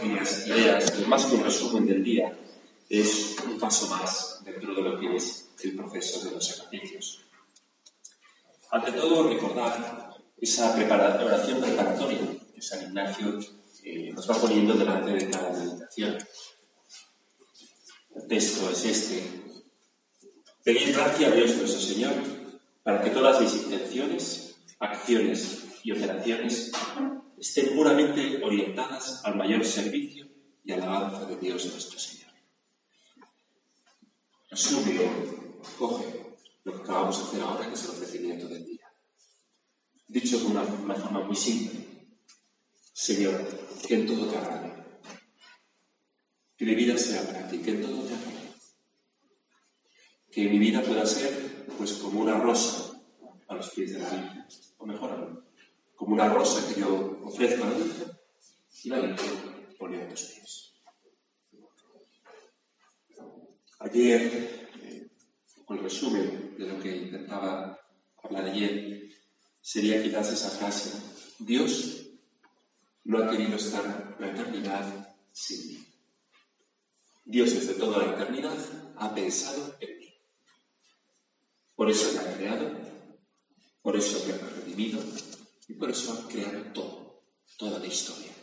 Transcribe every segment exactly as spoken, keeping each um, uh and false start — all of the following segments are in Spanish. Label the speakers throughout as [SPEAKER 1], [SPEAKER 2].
[SPEAKER 1] pequeñas ideas, que más que un resumen del día, es un paso más dentro de lo que es el proceso de los sacrificios. Ante todo, recordar esa prepara- oración preparatoria que San Ignacio eh, nos va poniendo delante de cada meditación. El texto es este: pedid gracia a Dios nuestro Señor, para que todas mis intenciones, acciones y operaciones estén puramente orientadas al mayor servicio y alabanza de Dios nuestro Señor. Resume, coge lo que acabamos de hacer ahora, que es el ofrecimiento del día. Dicho de una, una forma muy simple: Señor, que en todo te agrade, que mi vida sea para ti, que en todo te agrade, que mi vida pueda ser pues como una rosa a los pies de la Virgen, o mejor aún, como una rosa que yo ofrezco a la Virgen y la Virgen pone a tus pies. Ayer, eh, con el resumen de lo que intentaba hablar ayer, sería quizás esa frase: Dios no ha querido estar la eternidad sin mí. Dios desde toda la eternidad ha pensado en mí. Por eso me ha creado, por eso me ha redimido y por eso ha creado todo, toda la historia.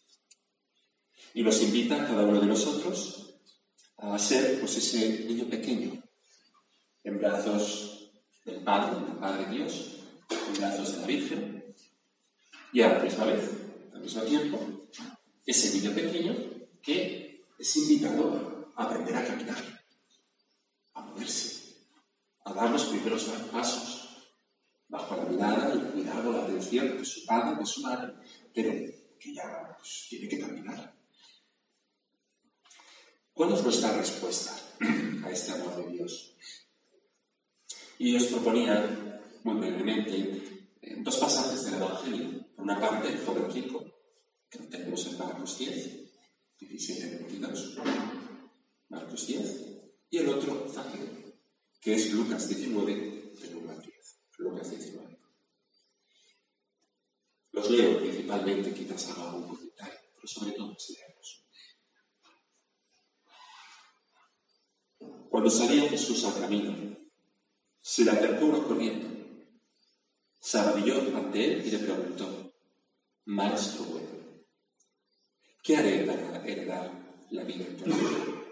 [SPEAKER 1] Y nos invita a cada uno de nosotros a ser pues ese niño pequeño en brazos del Padre, del Padre Dios, en brazos de la Virgen, y a la misma vez, al mismo tiempo, ese niño pequeño que es invitado a aprender a caminar, a moverse, a dar los primeros pasos, bajo la mirada, el cuidado, la atención de su padre, de su madre, pero que ya pues, tiene que caminar. ¿Cuál es nuestra respuesta a este amor de Dios? Y os proponía, muy brevemente, dos pasajes del Evangelio. Por una parte, el joven rico, que lo tenemos en Marcos diez, diecisiete veintidós, Marcos diez, y el otro, Zaqueo, que es Lucas diecinueve, del uno al diez. Lucas diecinueve. Los leo principalmente, quizás haga algún comentario, pero sobre todo los leemos. Cuando salía Jesús al camino, se le acercó uno corriendo, se arrodilló ante él y le preguntó: Maestro bueno, ¿qué haré para heredar la vida eterna?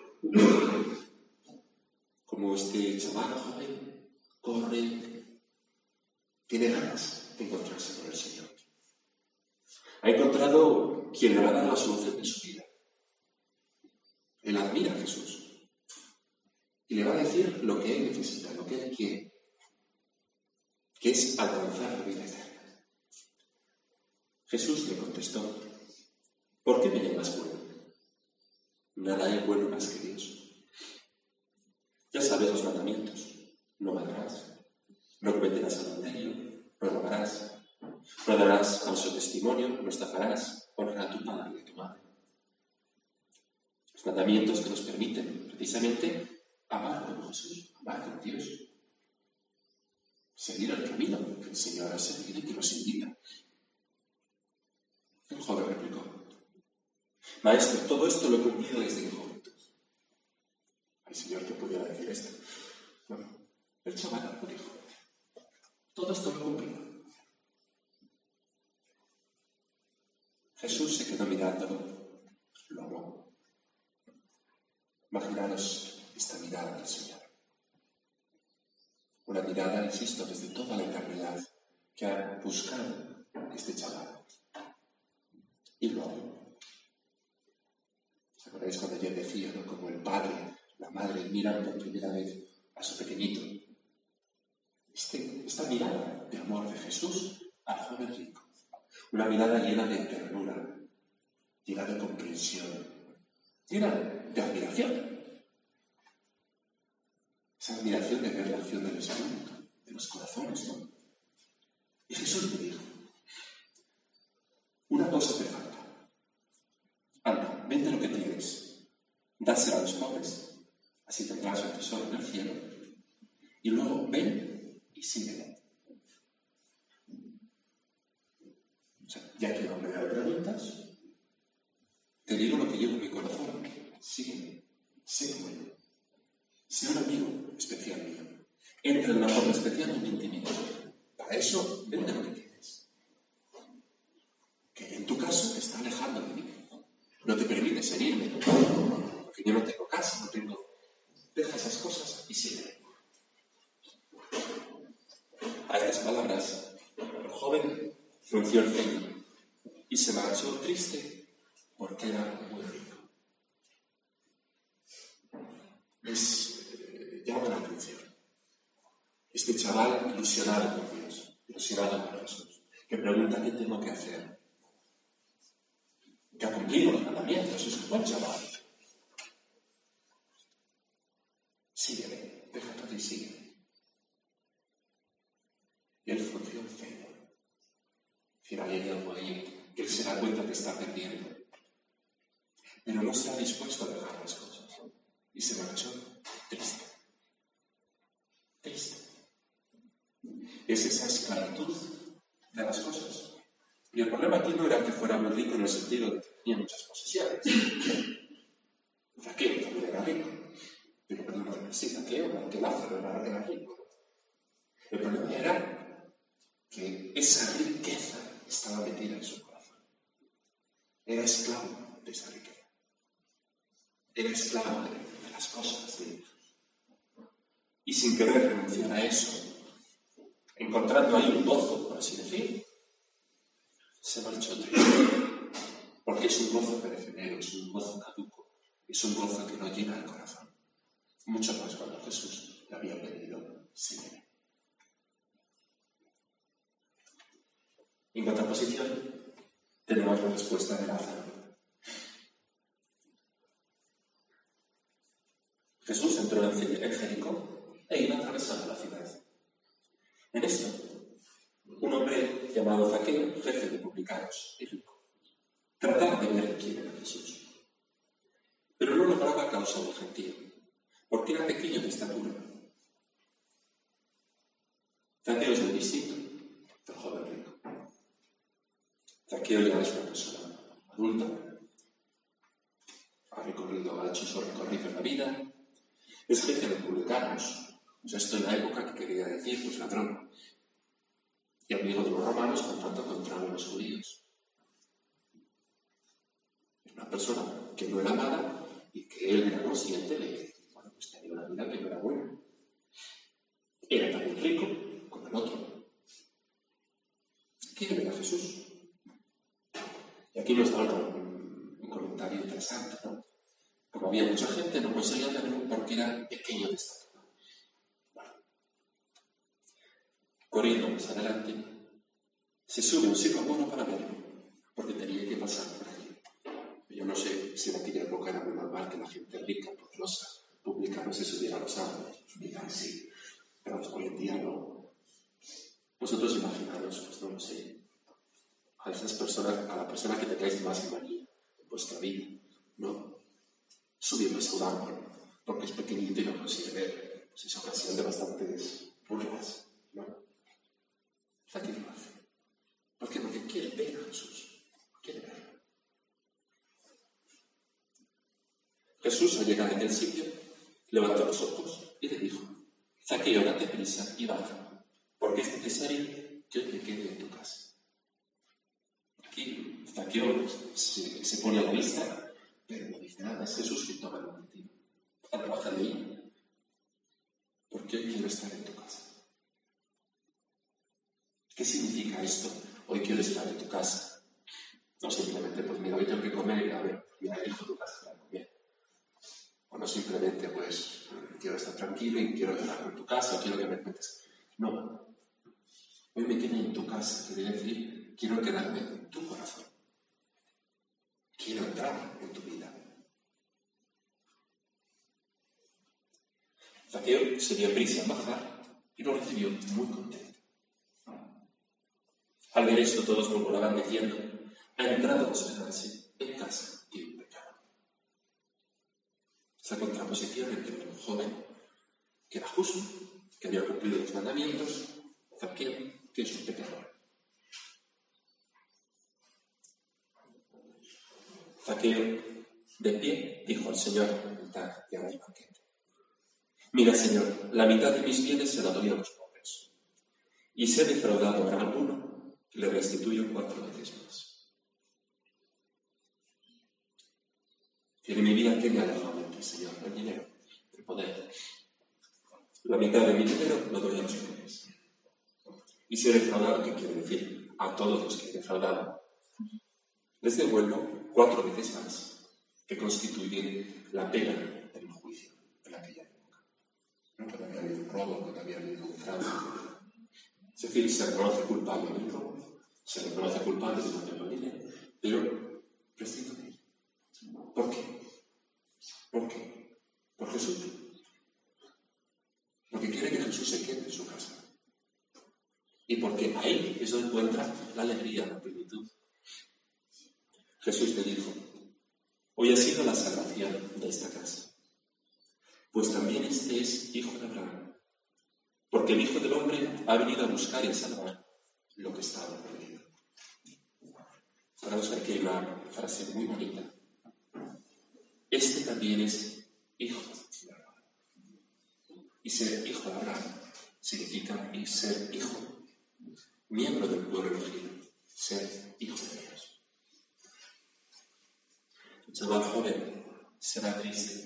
[SPEAKER 1] Como este chaval joven corre, tiene ganas de encontrarse con el Señor. Ha encontrado quien le va a dar la solución de su vida. Él admira a Jesús y le va a decir lo que él necesita, lo que él quiere, que es alcanzar la vida eterna. Jesús le contestó: ¿por qué me llamas bueno? Nada hay bueno más que Dios. Ya sabes los mandamientos: no matarás, no cometerás adulterio, no robarás, no darás falso testimonio, no estafarás, honra a tu padre y a tu madre. Los mandamientos que nos permiten precisamente amar como Jesús, amar como Dios, seguir el camino que el Señor ha seguido y que nos invita. El joven replicó: Maestro, todo esto lo he cumplido desde mi juventud. Ay, Señor, ¿qué pudiera decir esto? Bueno, el chaval lo dijo: todo esto lo he cumplido. Jesús se quedó mirándolo, lo amó. Imaginaros esta mirada del Señor. Una mirada, insisto, desde toda la eternidad que ha buscado este chaval. Y luego, ¿os acordáis cuando ayer decía, ¿no?, como el padre, la madre miran por primera vez a su pequeñito? Este, esta mirada de amor de Jesús al joven rico. Una mirada llena de ternura, llena de comprensión, llena de admiración. Esa admiración de ver la acción del Espíritu, de los corazones, ¿no? Y Jesús me dijo: una cosa te falta. Anda, vende lo que tienes, dáselo a los pobres, así tendrás un tesoro en el cielo, y luego ven y sígueme. O sea, ya que no me da preguntas, te digo lo que llevo en mi corazón. Sígueme, sé bueno. Sé un amigo especial mío. Entra de una forma especial en mi intimidad. Para eso, vende lo que tienes. Que en tu caso te está alejando de mí. No te permite seguirme. Porque yo no tengo casa, no tengo... Deja esas cosas y sígueme. A estas palabras, el joven frunció el ceño y se marchó triste porque era muy rico. Es, eh, llama la atención. Este chaval ilusionado por Dios, ilusionado por Jesús, que pregunta qué tengo que hacer, que ha cumplido los mandamientos, es un buen chaval. Sígueme, deja todo y sígueme. Y él frunció el ceño. Al final hay algo ahí que él se da cuenta que está perdiendo. Pero no está dispuesto a dejar las cosas. Y se marchó triste. Triste. Es esa esclavitud de las cosas. Y el problema aquí no era que fuera muy rico en el sentido de que tenía muchas posesiones. Zaqueo también era rico. Pero perdón, sí, Zaqueo, que Lázaro era, era rico. El problema era que esa riqueza estaba metida en su corazón. Era esclavo de esa riqueza. Era esclavo de, de las cosas de Dios. Y sin querer renunciar a eso, encontrando ahí un gozo, por así decir, se marchó triste. Porque es un gozo perecedero, es un gozo caduco, es un gozo que no llena el corazón. Mucho más cuando Jesús le había pedido seguir. En contraposición, tenemos la respuesta de Lázaro. Jesús entró en Jericó e iba atravesando la ciudad. En esto, un hombre llamado Zaqueo, jefe de publicanos y rico, trataba de ver quién era Jesús. Pero no lograba a causa del gentío, porque era pequeño de estatura. Zaqueo es muy distinto del joven rico. Zaqueo ya es una persona adulta, ha recorrido, ha hecho su recorrido en la vida, es jefe de publicanos. Pues esto en la época que quería decir, pues ladrón. Y amigo de los romanos, por tanto, contrario a los judíos. Es una persona que no era mala y que él era consciente de que, bueno, pues tenía una vida que no era buena. Era también rico como el otro. Quiere ver a Jesús. Y aquí nos da un, un comentario interesante, ¿no? Como había mucha gente, no conseguía verlo porque era pequeño de estatura. Bueno. Corriendo más adelante, se sube un sicómoro para verlo, porque tenía que pasar por allí. Yo no sé si en aquella época era muy normal que la gente rica, poderosa, publicana, se subiera a los árboles. Quizás sí, pero hoy en día no. Vosotros imaginaros, pues no lo sé, a esas personas, a la persona que tengáis más en manía en vuestra vida, ¿no? Subiendo a un árbol, porque es pequeñito y no consigue ver. Pues es ocasión de bastantes burlas, ¿no? ¿Para qué lo hace? ¿Por qué? Porque quiere ver a Jesús. Quiere verlo. Jesús, al llegar en el sitio, levantó los ojos y le dijo: Zaqueo, date prisa y baja, porque es necesario que yo te quede en tu casa. Aquí Zaqueo se, se pone a la vista, pero no dice nada. Es Jesús quien toma la iniciativa. Ahora baja de ahí, porque hoy quiero estar en tu casa. ¿Qué significa esto? Hoy quiero estar en tu casa. No simplemente, pues mira, hoy tengo que comer y a ver, ya elijo tu casa para comer. O no simplemente, pues, quiero estar tranquilo y quiero estar en tu casa, o quiero que me cuentes. No. Hoy me quedo en tu casa, quiere decir, quiero quedarme en tu corazón. Quiero entrar en tu vida. Zaqueo se dio prisa en bajar y lo recibió muy contento. Al ver esto, todos murmuraban diciendo: ha entrado a hospedarse en casa de un pecador. Esa contraposición entre un joven que era justo, que había cumplido los mandamientos, Zaqueo, que es un pecador. Zaqueo, de pie, dijo al Señor la mitad de aquel banquete: Mira, Señor, la mitad de mis bienes se la doy a los pobres, y si he defraudado a alguno, le restituyo cuatro veces más. Que en mi vida tenga realmente, Señor, el dinero, el poder. La mitad de mi dinero lo doy a los pobres. Y si he defraudado, ¿qué quiere decir? A todos los que he defraudado, les devuelvo cuatro veces más, que constituyen la pena del juicio en aquella época. No todavía habido un robo, no todavía habido un fraude. Es decir, se reconoce culpable del robo, se reconoce culpable de no tener dinero, pero prescindo de él. ¿Por qué? ¿Por qué? Por Jesús. Porque quiere que Jesús se quede en su casa. Y porque ahí es donde encuentra la alegría, la plenitud. Jesús le dijo: hoy ha sido la salvación de esta casa, pues también este es hijo de Abraham, porque el Hijo del Hombre ha venido a buscar y a salvar lo que estaba perdido. Para nosotros aquí hay una frase muy bonita: este también es hijo de Abraham. Y ser hijo de Abraham significa y ser hijo, miembro del pueblo elegido, ser hijo de Dios. El chaval joven será triste,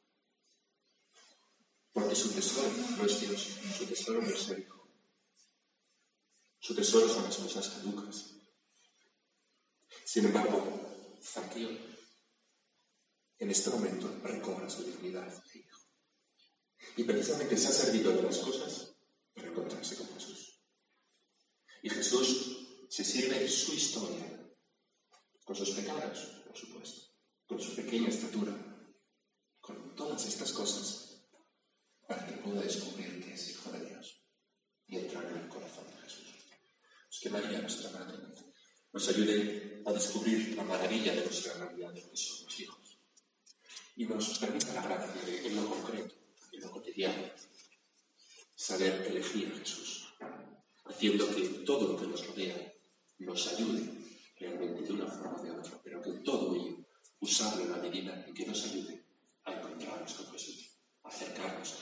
[SPEAKER 1] porque su tesoro no es Dios, su tesoro no es ser hijo. Su tesoro son las cosas caducas. Sin embargo, Zaqueo en este momento recobra su dignidad de hijo. Y precisamente se ha servido de las cosas para encontrarse con Jesús. Y Jesús se sirve de su historia, con sus pecados, por supuesto, con su pequeña estatura, con todas estas cosas, para que pueda descubrir que es hijo de Dios y entrar en el corazón de Jesús. Pues que María, nuestra Madre, nos ayude a descubrir la maravilla de nuestra realidad de lo que somos hijos y nos permita la gracia de, en lo concreto, en lo cotidiano, saber elegir a Jesús, haciendo que todo lo que nos rodea nos ayude realmente de una forma o de otra, pero que todo ello usarlo en la medida en que nos ayude a encontrarnos con Jesús, a acercarnos